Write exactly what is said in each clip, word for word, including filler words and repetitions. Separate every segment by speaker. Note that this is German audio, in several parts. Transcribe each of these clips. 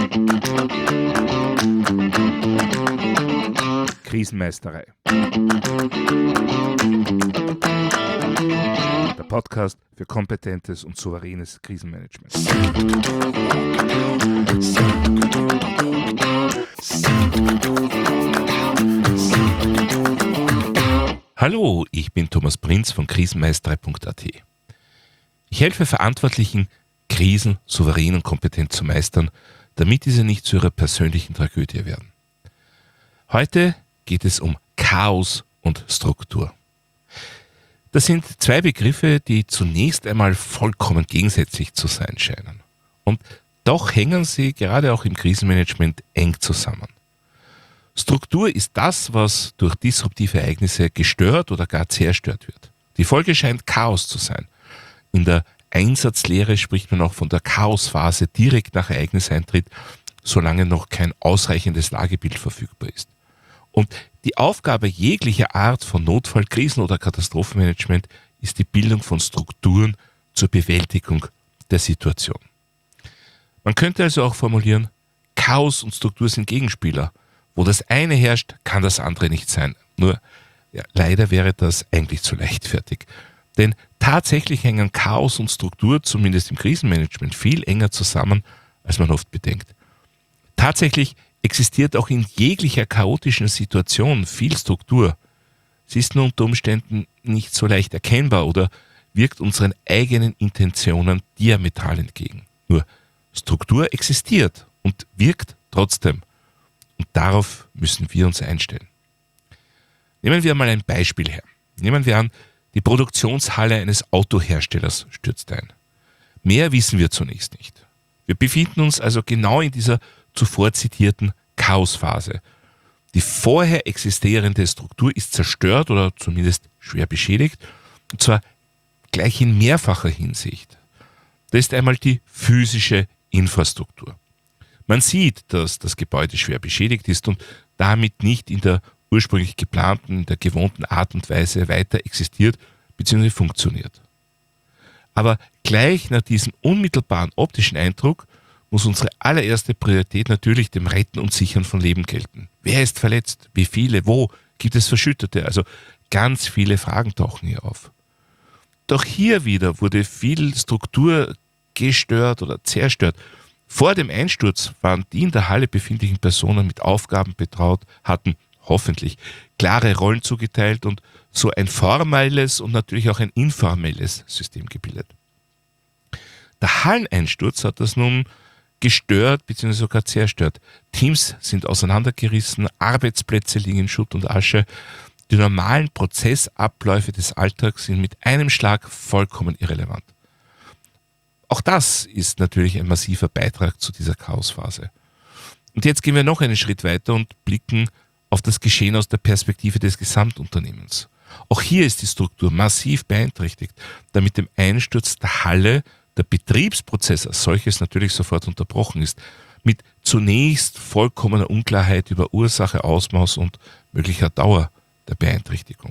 Speaker 1: Krisenmeisterei. Der Podcast für kompetentes und souveränes Krisenmanagement.
Speaker 2: Hallo, ich bin Thomas Prinz von krisenmeisterei punkt a t. Ich helfe Verantwortlichen, Krisen souverän und kompetent zu meistern, damit diese nicht zu ihrer persönlichen Tragödie werden. Heute geht es um Chaos und Struktur. Das sind zwei Begriffe, die zunächst einmal vollkommen gegensätzlich zu sein scheinen. Und doch hängen sie gerade auch im Krisenmanagement eng zusammen. Struktur ist das, was durch disruptive Ereignisse gestört oder gar zerstört wird. Die Folge scheint Chaos zu sein. In der Einsatzlehre spricht man auch von der Chaosphase direkt nach Ereigniseintritt, solange noch kein ausreichendes Lagebild verfügbar ist. Und die Aufgabe jeglicher Art von Notfall-, Krisen- oder Katastrophenmanagement ist die Bildung von Strukturen zur Bewältigung der Situation. Man könnte also auch formulieren, Chaos und Struktur sind Gegenspieler. Wo das eine herrscht, kann das andere nicht sein. Nur, ja, leider wäre das eigentlich zu leichtfertig. Denn tatsächlich hängen Chaos und Struktur, zumindest im Krisenmanagement, viel enger zusammen, als man oft bedenkt. Tatsächlich existiert auch in jeglicher chaotischen Situation viel Struktur. Sie ist nur unter Umständen nicht so leicht erkennbar oder wirkt unseren eigenen Intentionen diametral entgegen. Nur Struktur existiert und wirkt trotzdem. Und darauf müssen wir uns einstellen. Nehmen wir mal ein Beispiel her. Nehmen wir an, die Produktionshalle eines Autoherstellers stürzt ein. Mehr wissen wir zunächst nicht. Wir befinden uns also genau in dieser zuvor zitierten Chaosphase. Die vorher existierende Struktur ist zerstört oder zumindest schwer beschädigt, und zwar gleich in mehrfacher Hinsicht. Da ist einmal die physische Infrastruktur. Man sieht, dass das Gebäude schwer beschädigt ist und damit nicht in der ursprünglich geplanten, in der gewohnten Art und Weise weiter existiert bzw. funktioniert. Aber gleich nach diesem unmittelbaren optischen Eindruck muss unsere allererste Priorität natürlich dem Retten und Sichern von Leben gelten. Wer ist verletzt? Wie viele? Wo? Gibt es Verschüttete? Also ganz viele Fragen tauchen hier auf. Doch hier wieder wurde viel Struktur gestört oder zerstört. Vor dem Einsturz waren die in der Halle befindlichen Personen mit Aufgaben betraut, hatten hoffentlich klare Rollen zugeteilt und so ein formelles und natürlich auch ein informelles System gebildet. Der Halleneinsturz hat das nun gestört bzw. sogar zerstört. Teams sind auseinandergerissen, Arbeitsplätze liegen in Schutt und Asche. Die normalen Prozessabläufe des Alltags sind mit einem Schlag vollkommen irrelevant. Auch das ist natürlich ein massiver Beitrag zu dieser Chaosphase. Und jetzt gehen wir noch einen Schritt weiter und blicken auf das Geschehen aus der Perspektive des Gesamtunternehmens. Auch hier ist die Struktur massiv beeinträchtigt, da mit dem Einsturz der Halle der Betriebsprozess als solches natürlich sofort unterbrochen ist, mit zunächst vollkommener Unklarheit über Ursache, Ausmaß und möglicher Dauer der Beeinträchtigung.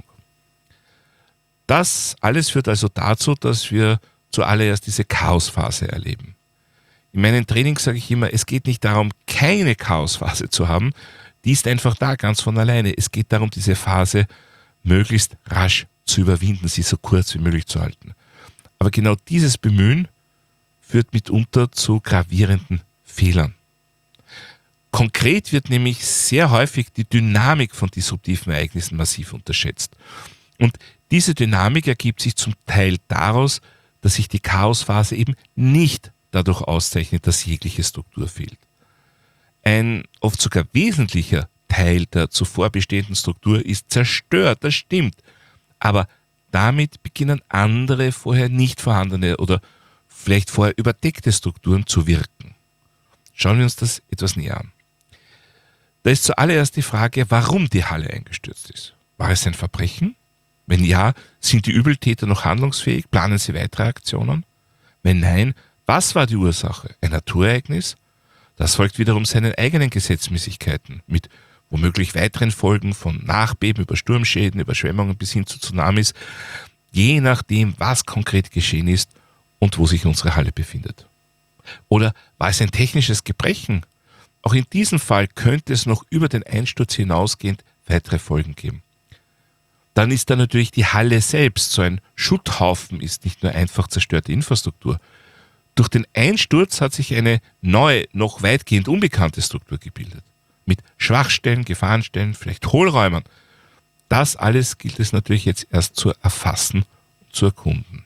Speaker 2: Das alles führt also dazu, dass wir zuallererst diese Chaosphase erleben. In meinen Trainings sage ich immer, es geht nicht darum, keine Chaosphase zu haben, die ist einfach da ganz von alleine. Es geht darum, diese Phase möglichst rasch zu überwinden, sie so kurz wie möglich zu halten. Aber genau dieses Bemühen führt mitunter zu gravierenden Fehlern. Konkret wird nämlich sehr häufig die Dynamik von disruptiven Ereignissen massiv unterschätzt. Und diese Dynamik ergibt sich zum Teil daraus, dass sich die Chaosphase eben nicht dadurch auszeichnet, dass jegliche Struktur fehlt. Ein oft sogar wesentlicher Teil der zuvor bestehenden Struktur ist zerstört, das stimmt. Aber damit beginnen andere vorher nicht vorhandene oder vielleicht vorher überdeckte Strukturen zu wirken. Schauen wir uns das etwas näher an. Da ist zuallererst die Frage, warum die Halle eingestürzt ist. War es ein Verbrechen? Wenn ja, sind die Übeltäter noch handlungsfähig? Planen sie weitere Aktionen? Wenn nein, was war die Ursache? Ein Naturereignis? Das folgt wiederum seinen eigenen Gesetzmäßigkeiten mit womöglich weiteren Folgen von Nachbeben über Sturmschäden, Überschwemmungen bis hin zu Tsunamis, je nachdem, was konkret geschehen ist und wo sich unsere Halle befindet. Oder war es ein technisches Gebrechen? auch in diesem Fall könnte es noch über den Einsturz hinausgehend weitere Folgen geben. Dann ist da natürlich die Halle selbst, so ein Schutthaufen ist nicht nur einfach zerstörte Infrastruktur. Durch den Einsturz hat sich eine neue, noch weitgehend unbekannte Struktur gebildet. Mit Schwachstellen, Gefahrenstellen, vielleicht Hohlräumen. Das alles gilt es natürlich jetzt erst zu erfassen und zu erkunden.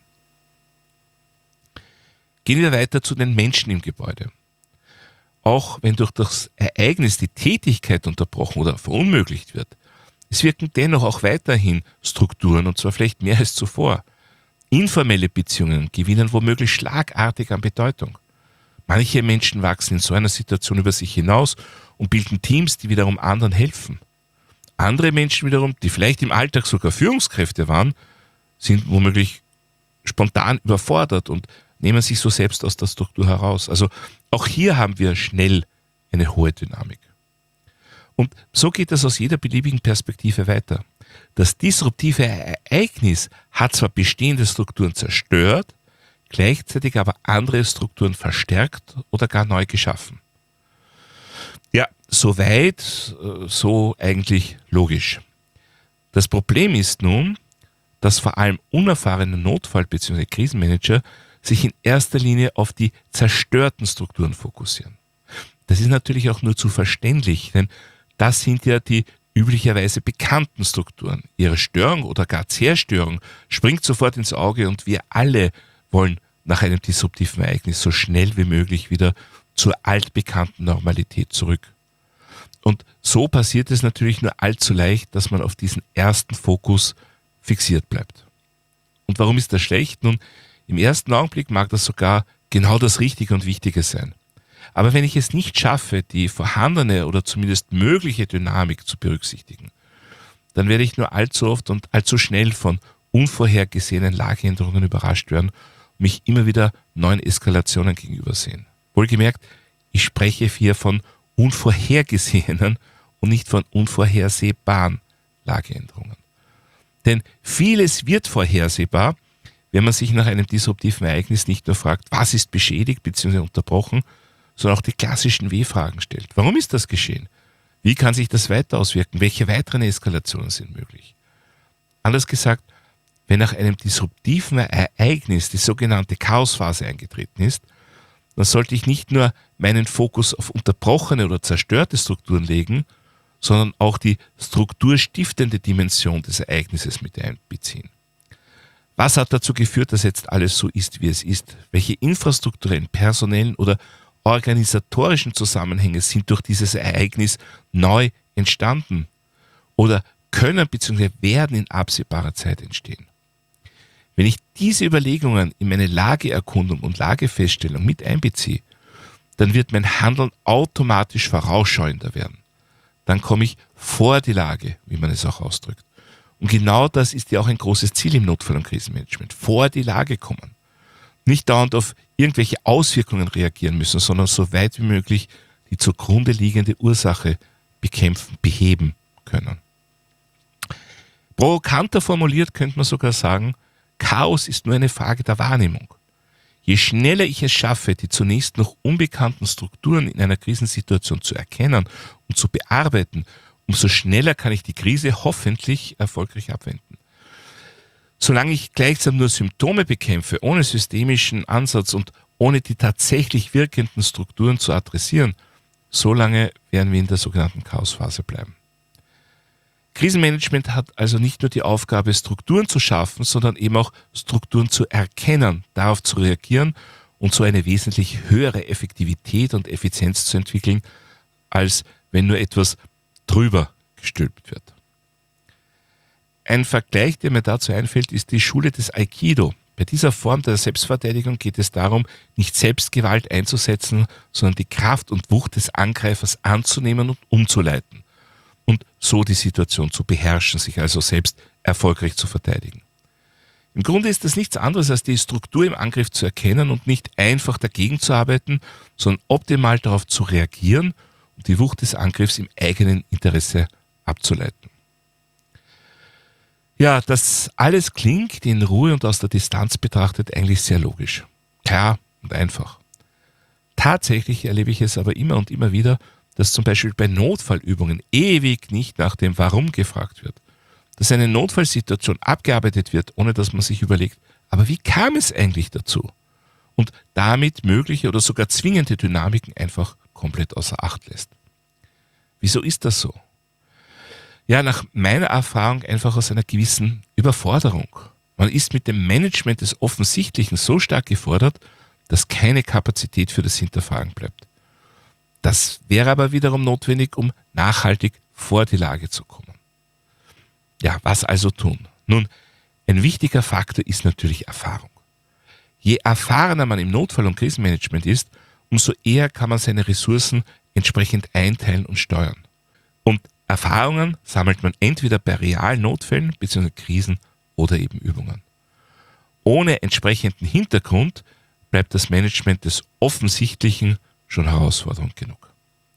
Speaker 2: Gehen wir weiter zu den Menschen im Gebäude. Auch wenn durch das Ereignis die Tätigkeit unterbrochen oder verunmöglicht wird, es wirken dennoch auch weiterhin Strukturen, und zwar vielleicht mehr als zuvor. Informelle Beziehungen gewinnen womöglich schlagartig an Bedeutung. Manche Menschen wachsen in so einer Situation über sich hinaus und bilden Teams, die wiederum anderen helfen. Andere Menschen wiederum, die vielleicht im Alltag sogar Führungskräfte waren, sind womöglich spontan überfordert und nehmen sich so selbst aus der Struktur heraus. Also auch hier haben wir schnell eine hohe Dynamik. Und so geht es aus jeder beliebigen Perspektive weiter. Das disruptive Ereignis hat zwar bestehende Strukturen zerstört, gleichzeitig aber andere Strukturen verstärkt oder gar neu geschaffen. Ja, soweit, so eigentlich logisch. Das Problem ist nun, dass vor allem unerfahrene Notfall- bzw. Krisenmanager sich in erster Linie auf die zerstörten Strukturen fokussieren. Das ist natürlich auch nur zu verständlich, denn das sind ja die üblicherweise bekannten Strukturen. Ihre Störung oder gar Zerstörung springt sofort ins Auge und wir alle wollen nach einem disruptiven Ereignis so schnell wie möglich wieder zur altbekannten Normalität zurück. Und so passiert es natürlich nur allzu leicht, dass man auf diesen ersten Fokus fixiert bleibt. Und warum ist das schlecht? Nun, im ersten Augenblick mag das sogar genau das Richtige und Wichtige sein. Aber wenn ich es nicht schaffe, die vorhandene oder zumindest mögliche Dynamik zu berücksichtigen, dann werde ich nur allzu oft und allzu schnell von unvorhergesehenen Lageänderungen überrascht werden und mich immer wieder neuen Eskalationen gegenübersehen. Wohlgemerkt, ich spreche hier von unvorhergesehenen und nicht von unvorhersehbaren Lageänderungen. Denn vieles wird vorhersehbar, wenn man sich nach einem disruptiven Ereignis nicht nur fragt, was ist beschädigt bzw. unterbrochen, sondern auch die klassischen W-Fragen stellt. Warum ist das geschehen? Wie kann sich das weiter auswirken? Welche weiteren Eskalationen sind möglich? Anders gesagt, wenn nach einem disruptiven Ereignis die sogenannte Chaosphase eingetreten ist, dann sollte ich nicht nur meinen Fokus auf unterbrochene oder zerstörte Strukturen legen, sondern auch die strukturstiftende Dimension des Ereignisses mit einbeziehen. Was hat dazu geführt, dass jetzt alles so ist, wie es ist? Welche infrastrukturellen, personellen oder organisatorischen Zusammenhänge sind durch dieses Ereignis neu entstanden oder können bzw. werden in absehbarer Zeit entstehen? Wenn ich diese Überlegungen in meine Lageerkundung und Lagefeststellung mit einbeziehe, dann wird mein Handeln automatisch vorausschauender werden. Dann komme ich vor die Lage, wie man es auch ausdrückt. Und genau das ist ja auch ein großes Ziel im Notfall- und Krisenmanagement. Vor die Lage kommen. Nicht dauernd auf irgendwelche Auswirkungen reagieren müssen, sondern so weit wie möglich die zugrunde liegende Ursache bekämpfen, beheben können. Provokanter formuliert könnte man sogar sagen, Chaos ist nur eine Frage der Wahrnehmung. Je schneller ich es schaffe, die zunächst noch unbekannten Strukturen in einer Krisensituation zu erkennen und zu bearbeiten, umso schneller kann ich die Krise hoffentlich erfolgreich abwenden. Solange ich gleichsam nur Symptome bekämpfe, ohne systemischen Ansatz und ohne die tatsächlich wirkenden Strukturen zu adressieren, solange werden wir in der sogenannten Chaosphase bleiben. Krisenmanagement hat also nicht nur die Aufgabe, Strukturen zu schaffen, sondern eben auch Strukturen zu erkennen, darauf zu reagieren und so eine wesentlich höhere Effektivität und Effizienz zu entwickeln, als wenn nur etwas drüber gestülpt wird. Ein Vergleich, der mir dazu einfällt, ist die Schule des Aikido. Bei dieser Form der Selbstverteidigung geht es darum, nicht Selbstgewalt einzusetzen, sondern die Kraft und Wucht des Angreifers anzunehmen und umzuleiten und so die Situation zu beherrschen, sich also selbst erfolgreich zu verteidigen. Im Grunde ist das nichts anderes, als die Struktur im Angriff zu erkennen und nicht einfach dagegen zu arbeiten, sondern optimal darauf zu reagieren und die Wucht des Angriffs im eigenen Interesse abzuleiten. Ja, das alles klingt in Ruhe und aus der Distanz betrachtet eigentlich sehr logisch. Klar und einfach. Tatsächlich erlebe ich es aber immer und immer wieder, dass zum Beispiel bei Notfallübungen ewig nicht nach dem Warum gefragt wird. Dass eine Notfallsituation abgearbeitet wird, ohne dass man sich überlegt, aber wie kam es eigentlich dazu? Und damit mögliche oder sogar zwingende Dynamiken einfach komplett außer Acht lässt. Wieso ist das so? Ja, nach meiner Erfahrung einfach aus einer gewissen Überforderung. Man ist mit dem Management des Offensichtlichen so stark gefordert, dass keine Kapazität für das Hinterfragen bleibt. Das wäre aber wiederum notwendig, um nachhaltig vor die Lage zu kommen. Ja, was also tun? Nun, ein wichtiger Faktor ist natürlich Erfahrung. Je erfahrener man im Notfall- und Krisenmanagement ist, umso eher kann man seine Ressourcen entsprechend einteilen und steuern. Und Erfahrungen sammelt man entweder bei realen Notfällen bzw. Krisen oder eben Übungen. Ohne entsprechenden Hintergrund bleibt das Management des Offensichtlichen schon herausfordernd genug.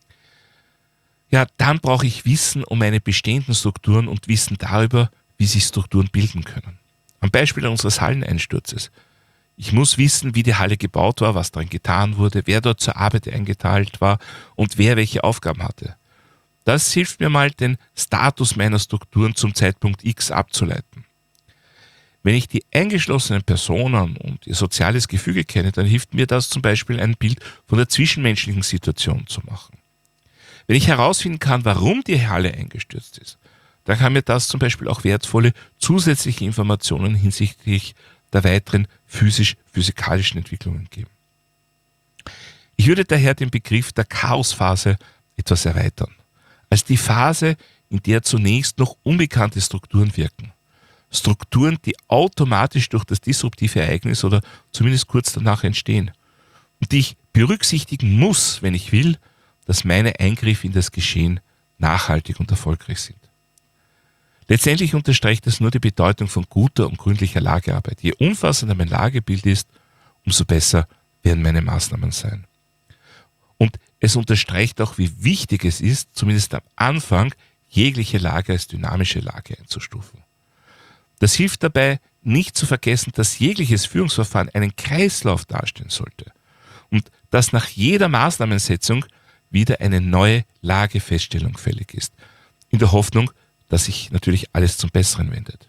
Speaker 2: Ja, dann brauche ich Wissen um meine bestehenden Strukturen und Wissen darüber, wie sich Strukturen bilden können. Am Beispiel unseres Halleneinsturzes. Ich muss wissen, wie die Halle gebaut war, was darin getan wurde, wer dort zur Arbeit eingeteilt war und wer welche Aufgaben hatte. Das hilft mir mal, den Status meiner Strukturen zum Zeitpunkt X abzuleiten. Wenn ich die eingeschlossenen Personen und ihr soziales Gefüge kenne, dann hilft mir das zum Beispiel, ein Bild von der zwischenmenschlichen Situation zu machen. Wenn ich herausfinden kann, warum die Halle eingestürzt ist, dann kann mir das zum Beispiel auch wertvolle zusätzliche Informationen hinsichtlich der weiteren physisch-physikalischen Entwicklungen geben. Ich würde daher den Begriff der Chaosphase etwas erweitern, als die Phase, in der zunächst noch unbekannte Strukturen wirken. Strukturen, die automatisch durch das disruptive Ereignis oder zumindest kurz danach entstehen und die ich berücksichtigen muss, wenn ich will, dass meine Eingriffe in das Geschehen nachhaltig und erfolgreich sind. Letztendlich unterstreicht es nur die Bedeutung von guter und gründlicher Lagearbeit. Je umfassender mein Lagebild ist, umso besser werden meine Maßnahmen sein. Und es unterstreicht auch, wie wichtig es ist, zumindest am Anfang, jegliche Lage als dynamische Lage einzustufen. Das hilft dabei, nicht zu vergessen, dass jegliches Führungsverfahren einen Kreislauf darstellen sollte und dass nach jeder Maßnahmensetzung wieder eine neue Lagefeststellung fällig ist, in der Hoffnung, dass sich natürlich alles zum Besseren wendet.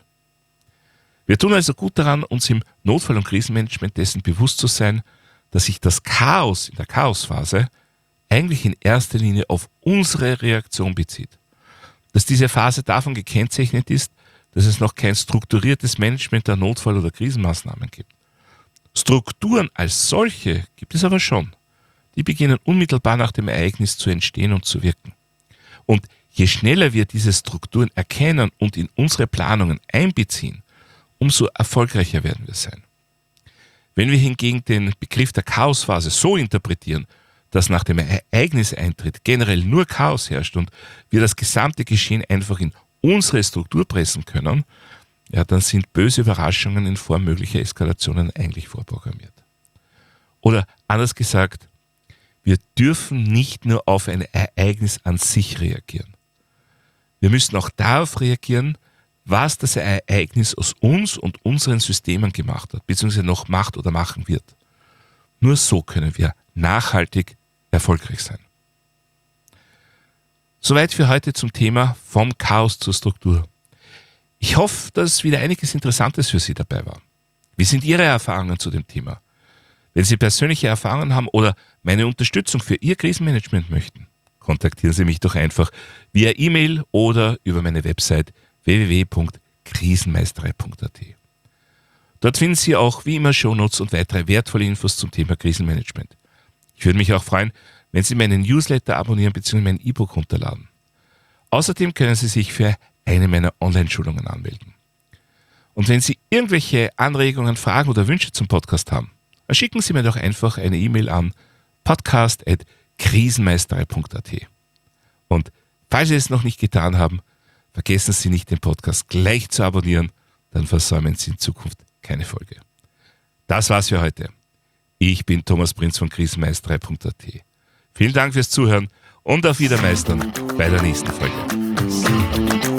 Speaker 2: Wir tun also gut daran, uns im Notfall- und Krisenmanagement dessen bewusst zu sein, dass sich das Chaos in der Chaosphase eigentlich in erster Linie auf unsere Reaktion bezieht. Dass diese Phase davon gekennzeichnet ist, dass es noch kein strukturiertes Management der Notfall- oder Krisenmaßnahmen gibt. Strukturen als solche gibt es aber schon. Die beginnen unmittelbar nach dem Ereignis zu entstehen und zu wirken. Und je schneller wir diese Strukturen erkennen und in unsere Planungen einbeziehen, umso erfolgreicher werden wir sein. Wenn wir hingegen den Begriff der Chaosphase so interpretieren, dass nach dem Ereigniseintritt generell nur Chaos herrscht und wir das gesamte Geschehen einfach in unsere Struktur pressen können, ja, dann sind böse Überraschungen in Form möglicher Eskalationen eigentlich vorprogrammiert. Oder anders gesagt, wir dürfen nicht nur auf ein Ereignis an sich reagieren. Wir müssen auch darauf reagieren, was das Ereignis aus uns und unseren Systemen gemacht hat, beziehungsweise noch macht oder machen wird. Nur so können wir nachhaltig erfolgreich sein. Soweit für heute zum Thema vom Chaos zur Struktur. Ich hoffe, dass wieder einiges Interessantes für Sie dabei war. Wie sind Ihre Erfahrungen zu dem Thema? Wenn Sie persönliche Erfahrungen haben oder meine Unterstützung für Ihr Krisenmanagement möchten, kontaktieren Sie mich doch einfach via E-Mail oder über meine Website w w w punkt krisenmeisterei punkt a t. Dort finden Sie auch wie immer Shownotes und weitere wertvolle Infos zum Thema Krisenmanagement. Ich würde mich auch freuen, wenn Sie meinen Newsletter abonnieren bzw. mein E-Book runterladen. Außerdem können Sie sich für eine meiner Online-Schulungen anmelden. Und wenn Sie irgendwelche Anregungen, Fragen oder Wünsche zum Podcast haben, dann schicken Sie mir doch einfach eine E-Mail an podcast at krisenmeisterei punkt a t. Und falls Sie es noch nicht getan haben, vergessen Sie nicht, den Podcast gleich zu abonnieren, dann versäumen Sie in Zukunft keine Folge. Das war's für heute. Ich bin Thomas Prinz von krisenmeisterei punkt a t. Vielen Dank fürs Zuhören und auf Wiedermeistern bei der nächsten Folge.